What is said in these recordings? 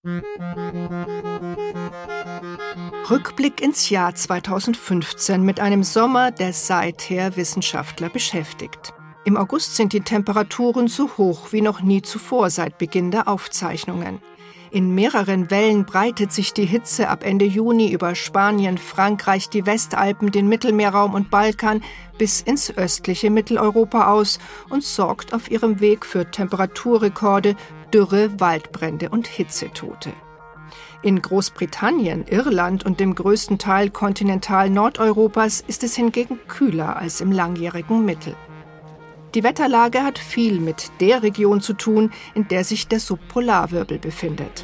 Rückblick ins Jahr 2015 mit einem Sommer, der seither Wissenschaftler beschäftigt. Im August sind die Temperaturen so hoch wie noch nie zuvor seit Beginn der Aufzeichnungen. In mehreren Wellen breitet sich die Hitze ab Ende Juni über Spanien, Frankreich, die Westalpen, den Mittelmeerraum und Balkan bis ins östliche Mitteleuropa aus und sorgt auf ihrem Weg für Temperaturrekorde, Dürre, Waldbrände und Hitzetote. In Großbritannien, Irland und dem größten Teil Kontinental-Nordeuropas ist es hingegen kühler als im langjährigen Mittel. Die Wetterlage hat viel mit der Region zu tun, in der sich der Subpolarwirbel befindet.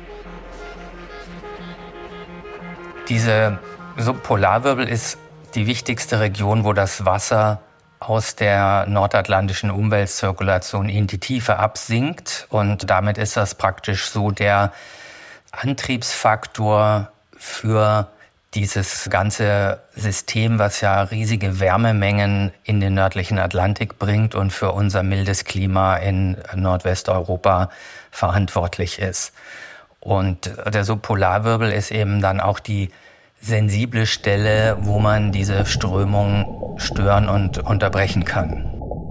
Dieser Subpolarwirbel ist die wichtigste Region, wo das Wasser aus der nordatlantischen Umweltzirkulation in die Tiefe absinkt. Und damit ist das praktisch so der Antriebsfaktor für dieses ganze System, was ja riesige Wärmemengen in den nördlichen Atlantik bringt und für unser mildes Klima in Nordwesteuropa verantwortlich ist. Und der Subpolarwirbel ist eben dann auch die sensible Stelle, wo man diese Strömung stören und unterbrechen kann.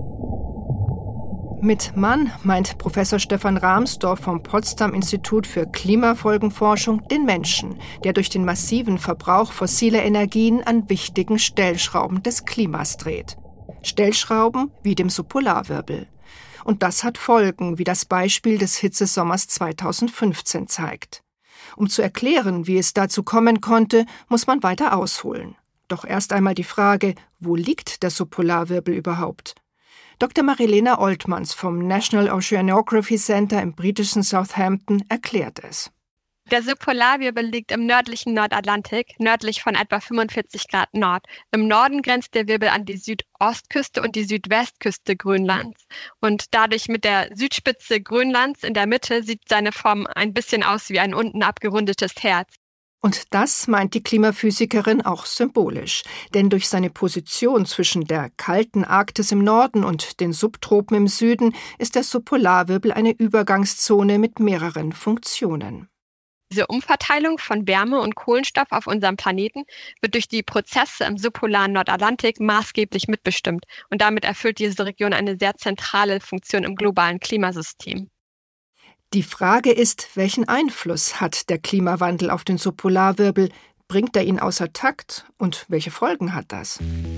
Mit Mann meint Professor Stefan Rahmsdorf vom Potsdam-Institut für Klimafolgenforschung den Menschen, der durch den massiven Verbrauch fossiler Energien an wichtigen Stellschrauben des Klimas dreht. Stellschrauben wie dem Subpolarwirbel. Und das hat Folgen, wie das Beispiel des Hitzesommers 2015 zeigt. Um zu erklären, wie es dazu kommen konnte, muss man weiter ausholen. Doch erst einmal die Frage, wo liegt der Subpolarwirbel überhaupt? Dr. Marilena Oltmans vom National Oceanography Center im britischen Southampton erklärt es. Der Subpolarwirbel liegt im nördlichen Nordatlantik, nördlich von etwa 45 Grad Nord. Im Norden grenzt der Wirbel an die Südostküste und die Südwestküste Grönlands. Und dadurch mit der Südspitze Grönlands in der Mitte sieht seine Form ein bisschen aus wie ein unten abgerundetes Herz. Und das meint die Klimaphysikerin auch symbolisch. Denn durch seine Position zwischen der kalten Arktis im Norden und den Subtropen im Süden ist der Subpolarwirbel eine Übergangszone mit mehreren Funktionen. Diese Umverteilung von Wärme und Kohlenstoff auf unserem Planeten wird durch die Prozesse im subpolaren Nordatlantik maßgeblich mitbestimmt. Und damit erfüllt diese Region eine sehr zentrale Funktion im globalen Klimasystem. Die Frage ist, welchen Einfluss hat der Klimawandel auf den Subpolarwirbel? Bringt er ihn außer Takt? Und welche Folgen hat das?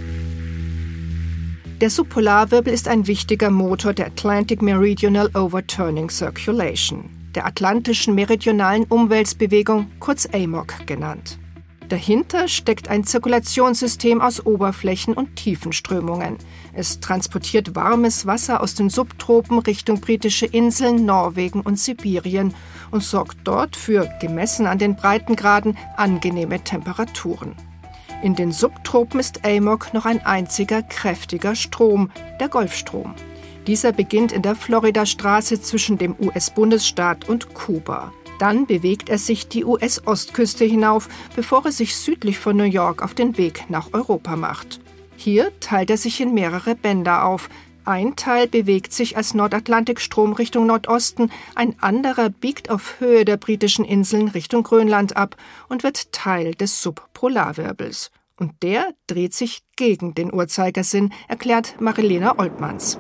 Der Subpolarwirbel ist ein wichtiger Motor der Atlantic Meridional Overturning Circulation, der atlantischen meridionalen Umweltbewegung, kurz AMOC genannt. Dahinter steckt ein Zirkulationssystem aus Oberflächen- und Tiefenströmungen. Es transportiert warmes Wasser aus den Subtropen Richtung britische Inseln, Norwegen und Sibirien und sorgt dort für, gemessen an den Breitengraden, angenehme Temperaturen. In den Subtropen ist AMOC noch ein einziger kräftiger Strom, der Golfstrom. Dieser beginnt in der Floridastraße zwischen dem US-Bundesstaat und Kuba. Dann bewegt er sich die US-Ostküste hinauf, bevor er sich südlich von New York auf den Weg nach Europa macht. Hier teilt er sich in mehrere Bänder auf. Ein Teil bewegt sich als Nordatlantikstrom Richtung Nordosten, ein anderer biegt auf Höhe der britischen Inseln Richtung Grönland ab und wird Teil des Subpolarwirbels. Und der dreht sich gegen den Uhrzeigersinn, erklärt Marilena Oltmans.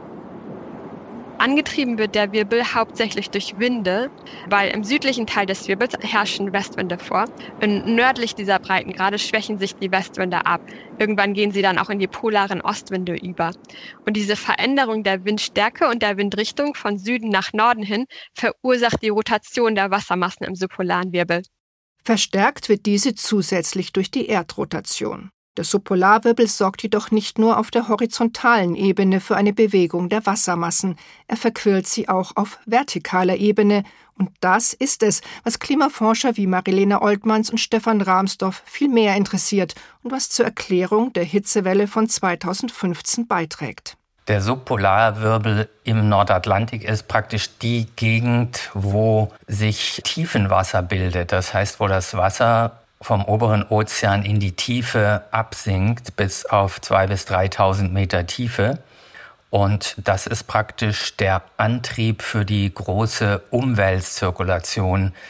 Angetrieben wird der Wirbel hauptsächlich durch Winde, weil im südlichen Teil des Wirbels herrschen Westwinde vor. Und nördlich dieser Breitengrade schwächen sich die Westwinde ab. Irgendwann gehen sie dann auch in die polaren Ostwinde über. Und diese Veränderung der Windstärke und der Windrichtung von Süden nach Norden hin verursacht die Rotation der Wassermassen im subpolaren Wirbel. Verstärkt wird diese zusätzlich durch die Erdrotation. Der Subpolarwirbel sorgt jedoch nicht nur auf der horizontalen Ebene für eine Bewegung der Wassermassen, er verquirlt sie auch auf vertikaler Ebene. Und das ist es, was Klimaforscher wie Marilena Oltmans und Stefan Rahmsdorf viel mehr interessiert und was zur Erklärung der Hitzewelle von 2015 beiträgt. Der Subpolarwirbel im Nordatlantik ist praktisch die Gegend, wo sich Tiefenwasser bildet. Das heißt, wo das Wasser vom oberen Ozean in die Tiefe absinkt bis auf 2.000 bis 3.000 Meter Tiefe. Und das ist praktisch der Antrieb für die große Umweltzirkulation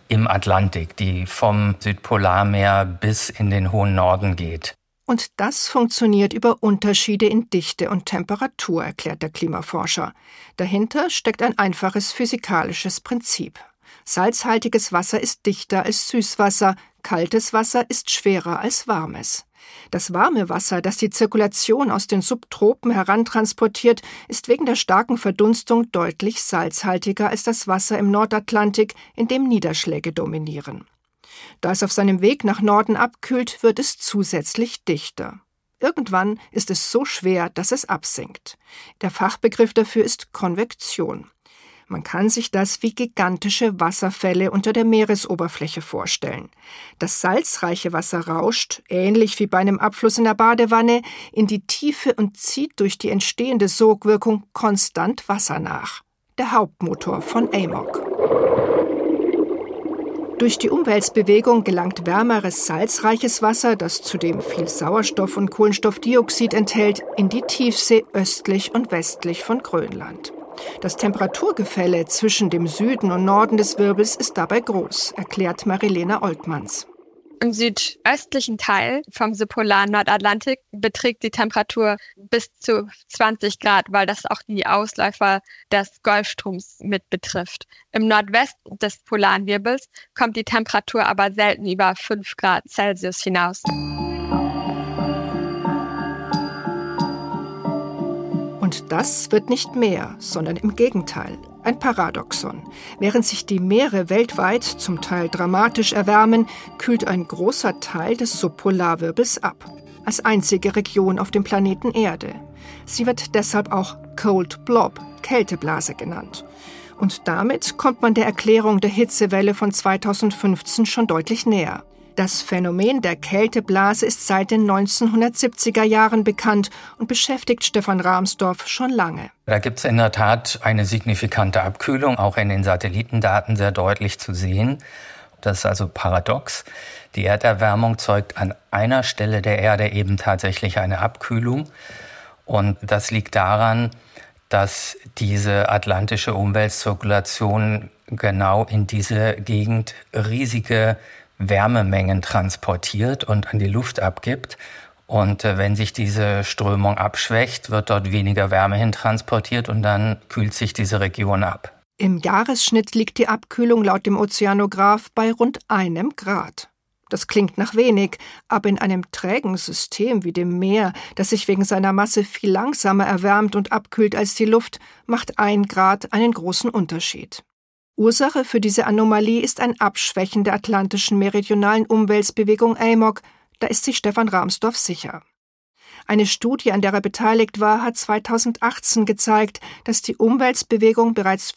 im Atlantik, die vom Südpolarmeer bis in den hohen Norden geht. Und das funktioniert über Unterschiede in Dichte und Temperatur, erklärt der Klimaforscher. Dahinter steckt ein einfaches physikalisches Prinzip. Salzhaltiges Wasser ist dichter als Süßwasser, kaltes Wasser ist schwerer als warmes. Das warme Wasser, das die Zirkulation aus den Subtropen herantransportiert, ist wegen der starken Verdunstung deutlich salzhaltiger als das Wasser im Nordatlantik, in dem Niederschläge dominieren. Da es auf seinem Weg nach Norden abkühlt, wird es zusätzlich dichter. Irgendwann ist es so schwer, dass es absinkt. Der Fachbegriff dafür ist Konvektion. Man kann sich das wie gigantische Wasserfälle unter der Meeresoberfläche vorstellen. Das salzreiche Wasser rauscht, ähnlich wie bei einem Abfluss in der Badewanne, in die Tiefe und zieht durch die entstehende Sogwirkung konstant Wasser nach. Der Hauptmotor von AMOC. Durch die Umweltbewegung gelangt wärmeres, salzreiches Wasser, das zudem viel Sauerstoff und Kohlenstoffdioxid enthält, in die Tiefsee östlich und westlich von Grönland. Das Temperaturgefälle zwischen dem Süden und Norden des Wirbels ist dabei groß, erklärt Marilena Oltmanns. Im südöstlichen Teil vom subpolaren Nordatlantik beträgt die Temperatur bis zu 20 Grad, weil das auch die Ausläufer des Golfstroms mit betrifft. Im Nordwesten des polaren Wirbels kommt die Temperatur aber selten über 5 Grad Celsius hinaus. Und das wird nicht mehr, sondern im Gegenteil. Ein Paradoxon. Während sich die Meere weltweit zum Teil dramatisch erwärmen, kühlt ein großer Teil des Subpolarwirbels ab. Als einzige Region auf dem Planeten Erde. Sie wird deshalb auch Cold Blob, Kälteblase genannt. Und damit kommt man der Erklärung der Hitzewelle von 2015 schon deutlich näher. Das Phänomen der Kälteblase ist seit den 1970er Jahren bekannt und beschäftigt Stefan Rahmsdorf schon lange. Da gibt es in der Tat eine signifikante Abkühlung, auch in den Satellitendaten sehr deutlich zu sehen. Das ist also paradox. Die Erderwärmung zeugt an einer Stelle der Erde eben tatsächlich eine Abkühlung. Und das liegt daran, dass diese atlantische Umweltzirkulation genau in diese Gegend riesige Wärmemengen transportiert und an die Luft abgibt. Und wenn sich diese Strömung abschwächt, wird dort weniger Wärme hin transportiert und dann kühlt sich diese Region ab. Im Jahresschnitt liegt die Abkühlung laut dem Ozeanograph bei rund 1 Grad. Das klingt nach wenig, aber in einem trägen System wie dem Meer, das sich wegen seiner Masse viel langsamer erwärmt und abkühlt als die Luft, macht 1 Grad einen großen Unterschied. Ursache für diese Anomalie ist ein Abschwächen der atlantischen meridionalen Umweltbewegung AMOC, da ist sich Stefan Rahmsdorf sicher. Eine Studie, an der er beteiligt war, hat 2018 gezeigt, dass die Umweltbewegung bereits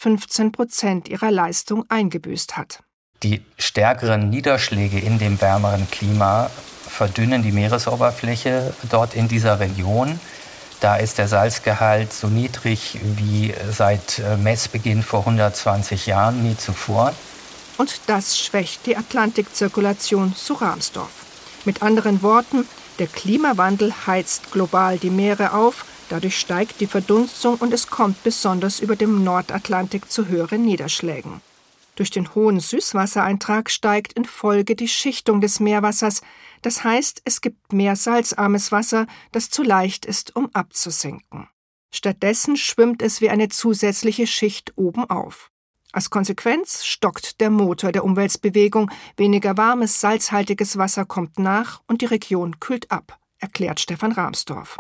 15% ihrer Leistung eingebüßt hat. Die stärkeren Niederschläge in dem wärmeren Klima verdünnen die Meeresoberfläche dort in dieser Region. Da ist der Salzgehalt so niedrig wie seit Messbeginn vor 120 Jahren, nie zuvor. Und das schwächt die Atlantikzirkulation, so Rahmsdorf. Mit anderen Worten, der Klimawandel heizt global die Meere auf, dadurch steigt die Verdunstung und es kommt besonders über dem Nordatlantik zu höheren Niederschlägen. Durch den hohen Süßwassereintrag steigt in Folge die Schichtung des Meerwassers. Das heißt, es gibt mehr salzarmes Wasser, das zu leicht ist, um abzusinken. Stattdessen schwimmt es wie eine zusätzliche Schicht oben auf. Als Konsequenz stockt der Motor der Umweltbewegung. Weniger warmes, salzhaltiges Wasser kommt nach und die Region kühlt ab, erklärt Stefan Rahmsdorf.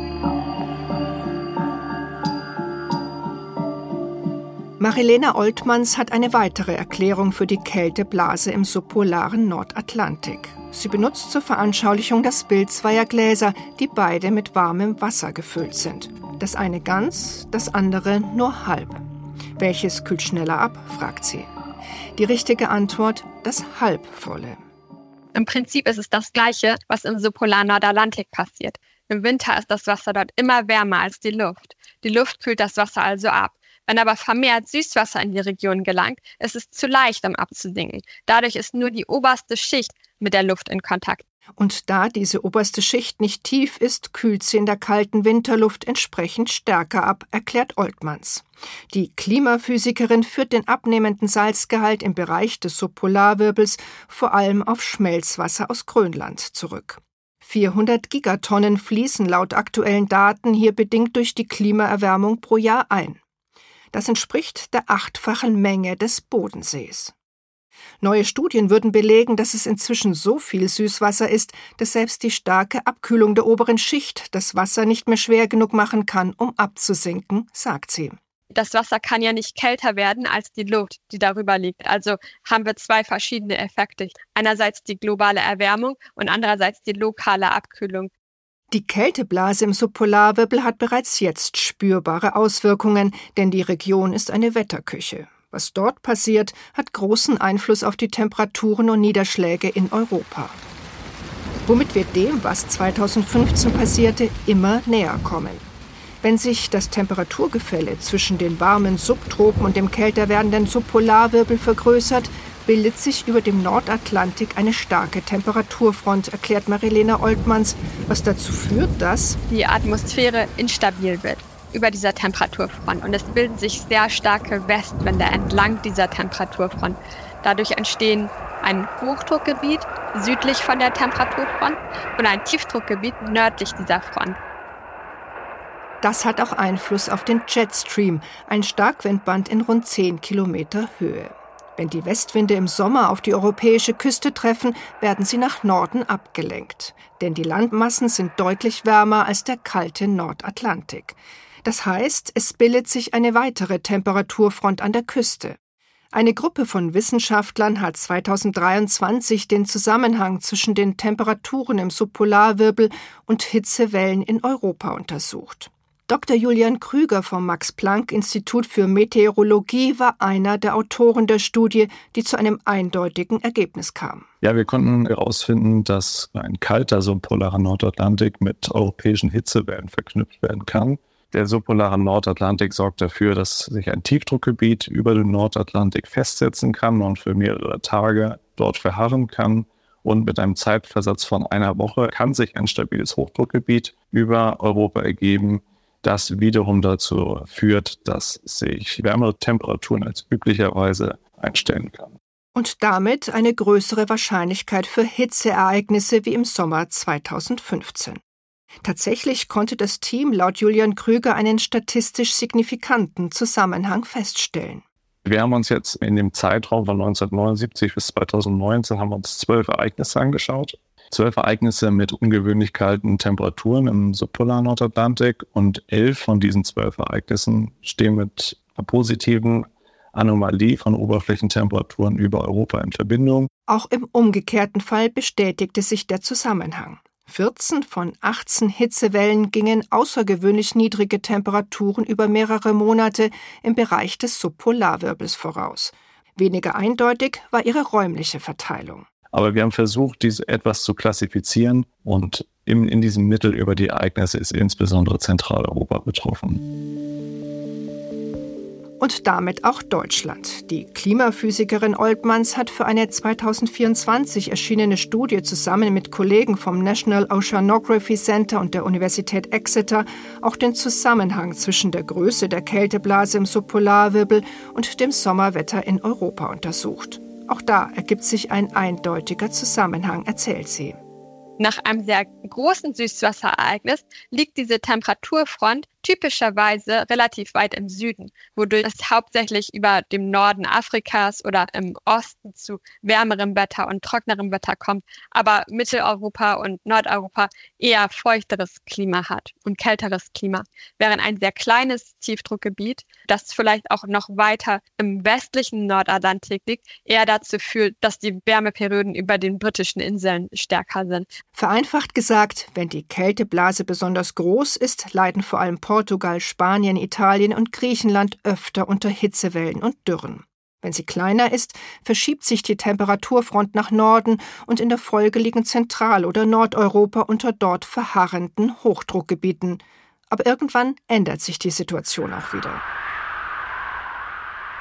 Marilena Oltmanns hat eine weitere Erklärung für die Kälteblase im subpolaren Nordatlantik. Sie benutzt zur Veranschaulichung das Bild zweier Gläser, die beide mit warmem Wasser gefüllt sind. Das eine ganz, das andere nur halb. Welches kühlt schneller ab, fragt sie. Die richtige Antwort, das halbvolle. Im Prinzip ist es das Gleiche, was im subpolaren Nordatlantik passiert. Im Winter ist das Wasser dort immer wärmer als die Luft. Die Luft kühlt das Wasser also ab. Wenn aber vermehrt Süßwasser in die Region gelangt, ist es zu leicht, um abzusinken. Dadurch ist nur die oberste Schicht mit der Luft in Kontakt. Und da diese oberste Schicht nicht tief ist, kühlt sie in der kalten Winterluft entsprechend stärker ab, erklärt Oltmanns. Die Klimaphysikerin führt den abnehmenden Salzgehalt im Bereich des Subpolarwirbels vor allem auf Schmelzwasser aus Grönland zurück. 400 Gigatonnen fließen laut aktuellen Daten hier bedingt durch die Klimaerwärmung pro Jahr ein. Das entspricht der 8-fachen Menge des Bodensees. Neue Studien würden belegen, dass es inzwischen so viel Süßwasser ist, dass selbst die starke Abkühlung der oberen Schicht das Wasser nicht mehr schwer genug machen kann, um abzusinken, sagt sie. Das Wasser kann ja nicht kälter werden als die Luft, die darüber liegt. Also haben wir zwei verschiedene Effekte. Einerseits die globale Erwärmung und andererseits die lokale Abkühlung. Die Kälteblase im Subpolarwirbel hat bereits jetzt spürbare Auswirkungen, denn die Region ist eine Wetterküche. Was dort passiert, hat großen Einfluss auf die Temperaturen und Niederschläge in Europa. Womit wir dem, was 2015 passierte, immer näher kommen. Wenn sich das Temperaturgefälle zwischen den warmen Subtropen und dem kälter werdenden Subpolarwirbel vergrößert, bildet sich über dem Nordatlantik eine starke Temperaturfront, erklärt Marilena Oltmanns, was dazu führt, dass die Atmosphäre instabil wird über dieser Temperaturfront. Und es bilden sich sehr starke Westwinde entlang dieser Temperaturfront. Dadurch entstehen ein Hochdruckgebiet südlich von der Temperaturfront und ein Tiefdruckgebiet nördlich dieser Front. Das hat auch Einfluss auf den Jetstream, ein Starkwindband in rund 10 Kilometer Höhe. Wenn die Westwinde im Sommer auf die europäische Küste treffen, werden sie nach Norden abgelenkt. Denn die Landmassen sind deutlich wärmer als der kalte Nordatlantik. Das heißt, es bildet sich eine weitere Temperaturfront an der Küste. Eine Gruppe von Wissenschaftlern hat 2023 den Zusammenhang zwischen den Temperaturen im Subpolarwirbel und Hitzewellen in Europa untersucht. Dr. Julian Krüger vom Max-Planck-Institut für Meteorologie war einer der Autoren der Studie, die zu einem eindeutigen Ergebnis kam. Ja, wir konnten herausfinden, dass ein kalter subpolarer Nordatlantik mit europäischen Hitzewellen verknüpft werden kann. Der subpolare Nordatlantik sorgt dafür, dass sich ein Tiefdruckgebiet über den Nordatlantik festsetzen kann und für mehrere Tage dort verharren kann. Und mit einem Zeitversatz von einer Woche kann sich ein stabiles Hochdruckgebiet über Europa ergeben, das wiederum dazu führt, dass sich wärmere Temperaturen als üblicherweise einstellen kann. Und damit eine größere Wahrscheinlichkeit für Hitzeereignisse wie im Sommer 2015. Tatsächlich konnte das Team laut Julian Krüger einen statistisch signifikanten Zusammenhang feststellen. Wir haben uns jetzt in dem Zeitraum von 1979 bis 2019 haben wir uns 12 Ereignisse angeschaut. 12 Ereignisse mit ungewöhnlich kalten Temperaturen im subpolaren Nordatlantik und 11 von diesen 12 Ereignissen stehen mit einer positiven Anomalie von Oberflächentemperaturen über Europa in Verbindung. Auch im umgekehrten Fall bestätigte sich der Zusammenhang. 14 von 18 Hitzewellen gingen außergewöhnlich niedrige Temperaturen über mehrere Monate im Bereich des Subpolarwirbels voraus. Weniger eindeutig war ihre räumliche Verteilung. Aber wir haben versucht, diese etwas zu klassifizieren und in diesem Mittel über die Ereignisse ist insbesondere Zentraleuropa betroffen. Und damit auch Deutschland. Die Klimaphysikerin Oltmanns hat für eine 2024 erschienene Studie zusammen mit Kollegen vom National Oceanography Center und der Universität Exeter auch den Zusammenhang zwischen der Größe der Kälteblase im Subpolarwirbel und dem Sommerwetter in Europa untersucht. Auch da ergibt sich ein eindeutiger Zusammenhang, erzählt sie. Nach einem sehr großen Süßwasserereignis liegt diese Temperaturfront typischerweise relativ weit im Süden, wodurch es hauptsächlich über dem Norden Afrikas oder im Osten zu wärmerem Wetter und trockenerem Wetter kommt, aber Mitteleuropa und Nordeuropa eher feuchteres Klima hat und kälteres Klima, während ein sehr kleines Tiefdruckgebiet, das vielleicht auch noch weiter im westlichen Nordatlantik liegt, eher dazu führt, dass die Wärmeperioden über den britischen Inseln stärker sind. Vereinfacht gesagt, wenn die Kälteblase besonders groß ist, leiden vor allem Portugal, Spanien, Italien und Griechenland öfter unter Hitzewellen und Dürren. Wenn sie kleiner ist, verschiebt sich die Temperaturfront nach Norden und in der Folge liegen Zentral- oder Nordeuropa unter dort verharrenden Hochdruckgebieten. Aber irgendwann ändert sich die Situation auch wieder.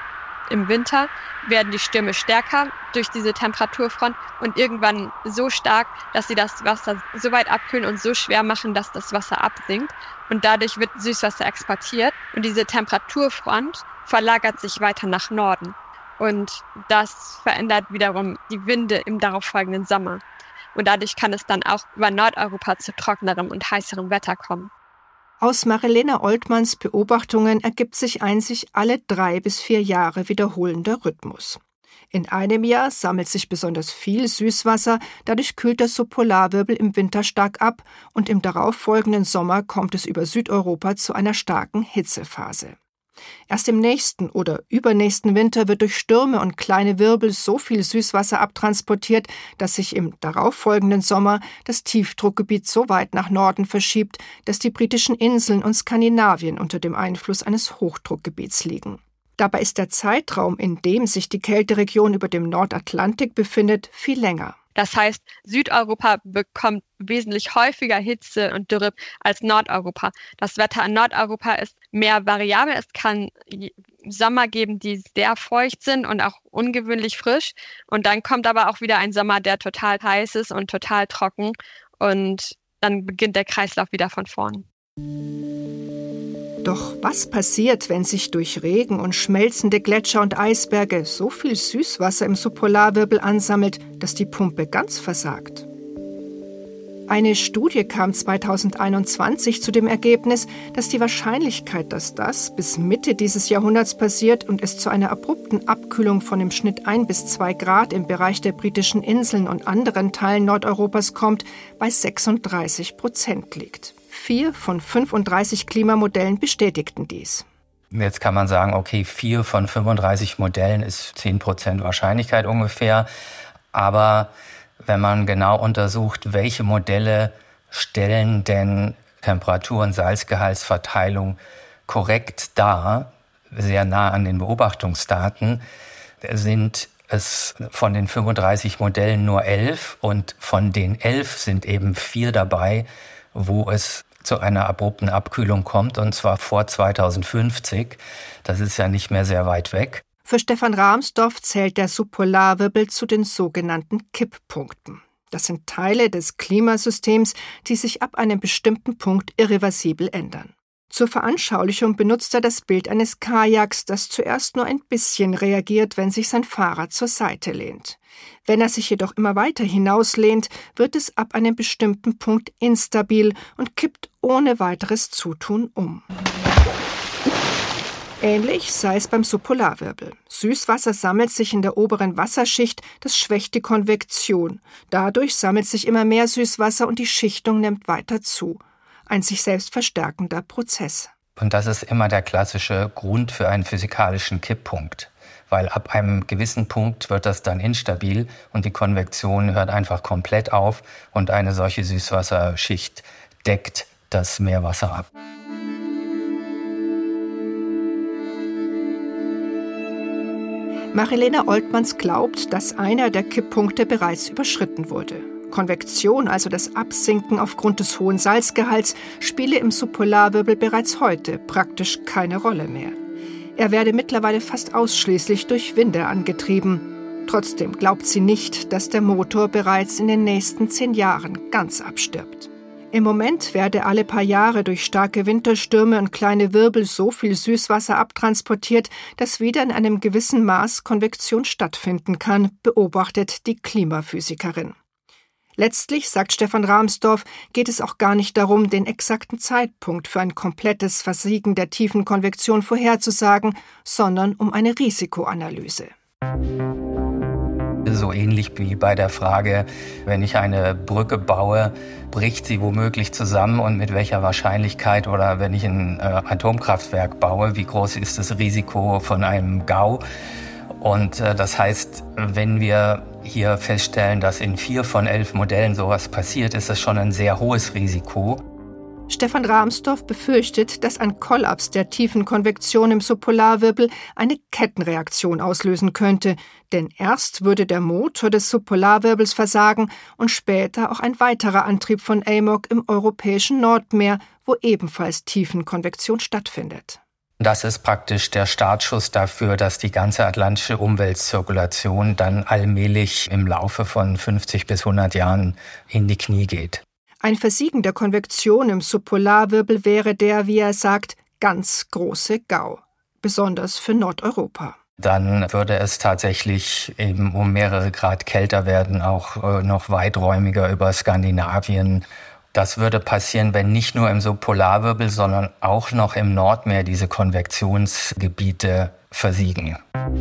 im Winter werden die Stürme stärker durch diese Temperaturfront und irgendwann so stark, dass sie das Wasser so weit abkühlen und so schwer machen, dass das Wasser absinkt. Und dadurch wird Süßwasser exportiert und diese Temperaturfront verlagert sich weiter nach Norden. Und das verändert wiederum die Winde im darauffolgenden Sommer. Und dadurch kann es dann auch über Nordeuropa zu trockenerem und heißerem Wetter kommen. Aus Marilena Oltmanns Beobachtungen ergibt sich ein sich alle 3 bis 4 Jahre wiederholender Rhythmus. In einem Jahr sammelt sich besonders viel Süßwasser, dadurch kühlt der Subpolarwirbel im Winter stark ab und im darauffolgenden Sommer kommt es über Südeuropa zu einer starken Hitzephase. Erst im nächsten oder übernächsten Winter wird durch Stürme und kleine Wirbel so viel Süßwasser abtransportiert, dass sich im darauffolgenden Sommer das Tiefdruckgebiet so weit nach Norden verschiebt, dass die britischen Inseln und Skandinavien unter dem Einfluss eines Hochdruckgebiets liegen. Dabei ist der Zeitraum, in dem sich die Kälteregion über dem Nordatlantik befindet, viel länger. Das heißt, Südeuropa bekommt wesentlich häufiger Hitze und Dürre als Nordeuropa. Das Wetter in Nordeuropa ist mehr variabel. Es kann Sommer geben, die sehr feucht sind und auch ungewöhnlich frisch. Und dann kommt aber auch wieder ein Sommer, der total heiß ist und total trocken. Und dann beginnt der Kreislauf wieder von vorn. Doch was passiert, wenn sich durch Regen und schmelzende Gletscher und Eisberge so viel Süßwasser im Subpolarwirbel ansammelt, dass die Pumpe ganz versagt? Eine Studie kam 2021 zu dem Ergebnis, dass die Wahrscheinlichkeit, dass das bis Mitte dieses Jahrhunderts passiert und es zu einer abrupten Abkühlung von im Schnitt 1 bis 2 Grad im Bereich der britischen Inseln und anderen Teilen Nordeuropas kommt, bei 36% liegt. 4 von 35 Klimamodellen bestätigten dies. Jetzt kann man sagen, okay, 4 von 35 Modellen ist 10% Wahrscheinlichkeit ungefähr. Aber wenn man genau untersucht, welche Modelle stellen denn Temperatur- und Salzgehaltsverteilung korrekt dar, sehr nah an den Beobachtungsdaten, sind es von den 35 Modellen nur 11 und von den 11 sind eben 4 dabei, wo es zu einer abrupten Abkühlung kommt, und zwar vor 2050. Das ist ja nicht mehr sehr weit weg. Für Stefan Rahmsdorf zählt der Subpolarwirbel zu den sogenannten Kipppunkten. Das sind Teile des Klimasystems, die sich ab einem bestimmten Punkt irreversibel ändern. Zur Veranschaulichung benutzt er das Bild eines Kajaks, das zuerst nur ein bisschen reagiert, wenn sich sein Fahrer zur Seite lehnt. Wenn er sich jedoch immer weiter hinauslehnt, wird es ab einem bestimmten Punkt instabil und kippt ohne weiteres Zutun um. Ähnlich sei es beim Subpolarwirbel. Süßwasser sammelt sich in der oberen Wasserschicht, das schwächt die Konvektion. Dadurch sammelt sich immer mehr Süßwasser und die Schichtung nimmt weiter zu. Ein sich selbst verstärkender Prozess. Und das ist immer der klassische Grund für einen physikalischen Kipppunkt. Weil ab einem gewissen Punkt wird das dann instabil und die Konvektion hört einfach komplett auf und eine solche Süßwasserschicht deckt das Meerwasser ab. Marilena Oltmanns glaubt, dass einer der Kipppunkte bereits überschritten wurde. Konvektion, also das Absinken aufgrund des hohen Salzgehalts, spiele im Subpolarwirbel bereits heute praktisch keine Rolle mehr. Er werde mittlerweile fast ausschließlich durch Winde angetrieben. Trotzdem glaubt sie nicht, dass der Motor bereits in den nächsten 10 Jahren ganz abstirbt. Im Moment werde alle paar Jahre durch starke Winterstürme und kleine Wirbel so viel Süßwasser abtransportiert, dass wieder in einem gewissen Maß Konvektion stattfinden kann, beobachtet die Klimaphysikerin. Letztlich, sagt Stefan Rahmsdorf, geht es auch gar nicht darum, den exakten Zeitpunkt für ein komplettes Versiegen der tiefen Konvektion vorherzusagen, sondern um eine Risikoanalyse. So ähnlich wie bei der Frage, wenn ich eine Brücke baue, bricht sie womöglich zusammen und mit welcher Wahrscheinlichkeit, oder wenn ich ein Atomkraftwerk baue, wie groß ist das Risiko von einem GAU? Und das heißt, wenn wir hier feststellen, dass in 4 von 11 Modellen sowas passiert, ist das schon ein sehr hohes Risiko. Stefan Rahmsdorf befürchtet, dass ein Kollaps der tiefen Konvektion im Subpolarwirbel eine Kettenreaktion auslösen könnte. Denn erst würde der Motor des Subpolarwirbels versagen und später auch ein weiterer Antrieb von AMOC im europäischen Nordmeer, wo ebenfalls Tiefenkonvektion stattfindet. Das ist praktisch der Startschuss dafür, dass die ganze atlantische Umweltzirkulation dann allmählich im Laufe von 50 bis 100 Jahren in die Knie geht. Ein Versiegen der Konvektion im Subpolarwirbel wäre der, wie er sagt, ganz große GAU, besonders für Nordeuropa. Dann würde es tatsächlich eben um mehrere Grad kälter werden, auch noch weiträumiger über Skandinavien. Das würde passieren, wenn nicht nur im Subpolarwirbel, sondern auch noch im Nordmeer diese Konvektionsgebiete versiegen.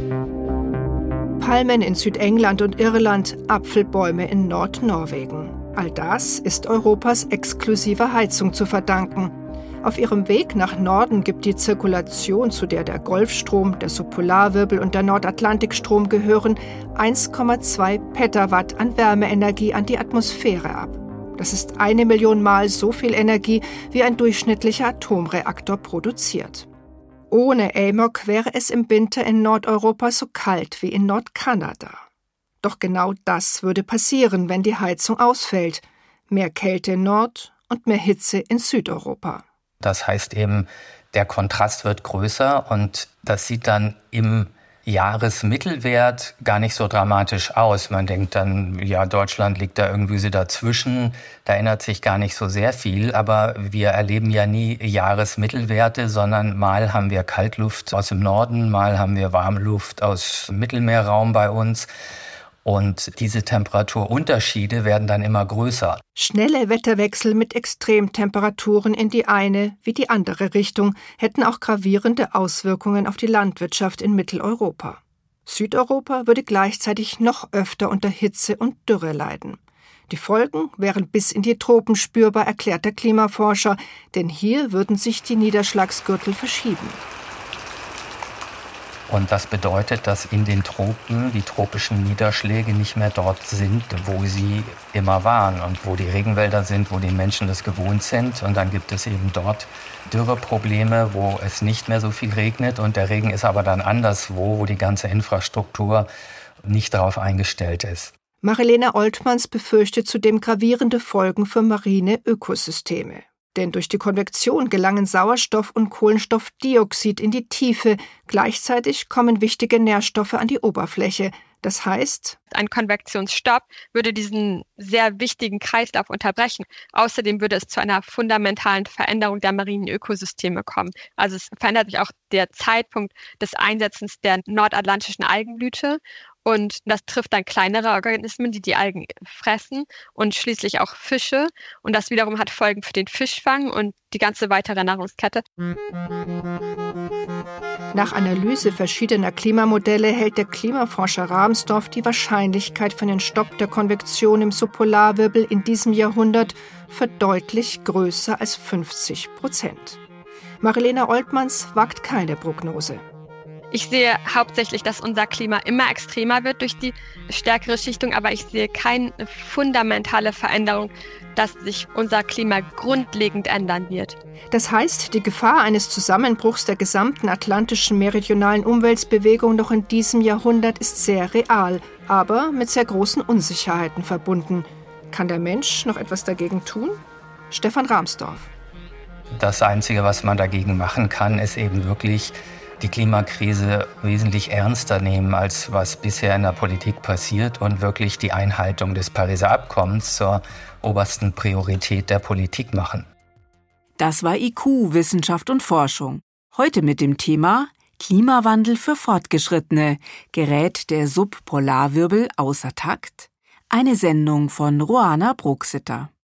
Palmen in Südengland und Irland, Apfelbäume in Nordnorwegen. All das ist Europas exklusiver Heizung zu verdanken. Auf ihrem Weg nach Norden gibt die Zirkulation, zu der der Golfstrom, der Subpolarwirbel und der Nordatlantikstrom gehören, 1,2 Petawatt an Wärmeenergie an die Atmosphäre ab. Das ist 1 Million Mal so viel Energie, wie ein durchschnittlicher Atomreaktor produziert. Ohne AMOC wäre es im Winter in Nordeuropa so kalt wie in Nordkanada. Doch genau das würde passieren, wenn die Heizung ausfällt. Mehr Kälte in Nord- und mehr Hitze in Südeuropa. Das heißt eben, der Kontrast wird größer und das sieht dann im Jahresmittelwert gar nicht so dramatisch aus. Man denkt dann, ja, Deutschland liegt da irgendwie so dazwischen, da ändert sich gar nicht so sehr viel, aber wir erleben ja nie Jahresmittelwerte, sondern mal haben wir Kaltluft aus dem Norden, mal haben wir Warmluft aus dem Mittelmeerraum bei uns. Und diese Temperaturunterschiede werden dann immer größer. Schnelle Wetterwechsel mit Extremtemperaturen in die eine wie die andere Richtung hätten auch gravierende Auswirkungen auf die Landwirtschaft in Mitteleuropa. Südeuropa würde gleichzeitig noch öfter unter Hitze und Dürre leiden. Die Folgen wären bis in die Tropen spürbar, erklärt der Klimaforscher, denn hier würden sich die Niederschlagsgürtel verschieben. Und das bedeutet, dass in den Tropen die tropischen Niederschläge nicht mehr dort sind, wo sie immer waren und wo die Regenwälder sind, wo die Menschen das gewohnt sind. Und dann gibt es eben dort Dürreprobleme, wo es nicht mehr so viel regnet. Und der Regen ist aber dann anderswo, wo die ganze Infrastruktur nicht darauf eingestellt ist. Marilena Oltmanns befürchtet zudem gravierende Folgen für marine Ökosysteme. Denn durch die Konvektion gelangen Sauerstoff und Kohlenstoffdioxid in die Tiefe. Gleichzeitig kommen wichtige Nährstoffe an die Oberfläche. Das heißt, ein Konvektionsstopp würde diesen sehr wichtigen Kreislauf unterbrechen. Außerdem würde es zu einer fundamentalen Veränderung der marinen Ökosysteme kommen. Also es verändert sich auch der Zeitpunkt des Einsetzens der nordatlantischen Algenblüte. Und das trifft dann kleinere Organismen, die Algen fressen und schließlich auch Fische. Und das wiederum hat Folgen für den Fischfang und die ganze weitere Nahrungskette. Nach Analyse verschiedener Klimamodelle hält der Klimaforscher Rahmsdorf die Wahrscheinlichkeit für den Stopp der Konvektion im Subpolarwirbel in diesem Jahrhundert für deutlich größer als 50%. Marilena Oltmanns wagt keine Prognose. Ich sehe hauptsächlich, dass unser Klima immer extremer wird durch die stärkere Schichtung, aber ich sehe keine fundamentale Veränderung, dass sich unser Klima grundlegend ändern wird. Das heißt, die Gefahr eines Zusammenbruchs der gesamten atlantischen meridionalen Umweltbewegung noch in diesem Jahrhundert ist sehr real, aber mit sehr großen Unsicherheiten verbunden. Kann der Mensch noch etwas dagegen tun? Stefan Rahmsdorf. Das Einzige, was man dagegen machen kann, ist eben wirklich die Klimakrise wesentlich ernster nehmen, als was bisher in der Politik passiert und wirklich die Einhaltung des Pariser Abkommens zur obersten Priorität der Politik machen. Das war IQ, Wissenschaft und Forschung. Heute mit dem Thema Klimawandel für Fortgeschrittene. Gerät der Subpolarwirbel außer Takt? Eine Sendung von Roana Bruchsitter.